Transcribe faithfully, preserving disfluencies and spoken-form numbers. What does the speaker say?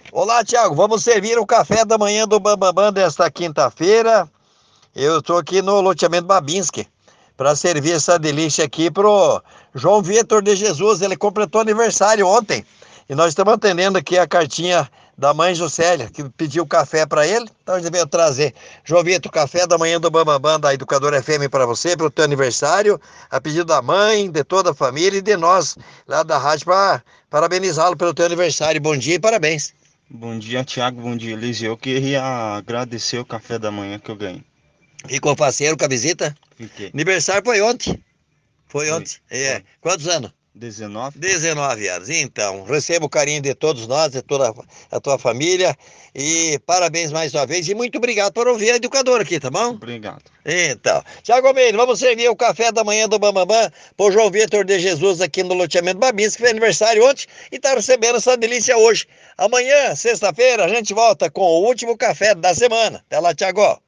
Olá, Thiago. Vamos servir o café da manhã do Bambambam desta quinta-feira. Eu estou aqui no loteamento Babinski para servir essa delícia aqui pro João Vitor de Jesus. Ele completou aniversário ontem e nós estamos atendendo aqui a cartinha da mãe Juscelia, que pediu café para ele. Então a gente veio trazer. João Vitor, café da manhã do Bambambam da Educadora F M para você, para o teu aniversário, a pedido da mãe, de toda a família e de nós lá da rádio para parabenizá-lo pelo teu aniversário. Bom dia e parabéns. Bom dia, Thiago. Bom dia, Elise. Eu queria agradecer o café da manhã que eu ganhei. Ficou parceiro com a visita? Fiquei. Aniversário foi ontem. Foi Foi, ontem. É. foi. Quantos anos? dezenove. dezenove anos. Então, receba o carinho de todos nós, de toda a tua família. E parabéns mais uma vez. E muito obrigado por ouvir a educadora aqui, tá bom? Obrigado. Então, Tiago Almeida, vamos servir o café da manhã do Bambambam por João Vitor de Jesus aqui no loteamento Babins, que fez aniversário ontem e está recebendo essa delícia hoje. Amanhã, sexta-feira, a gente volta com o último café da semana. Até lá, Tiago.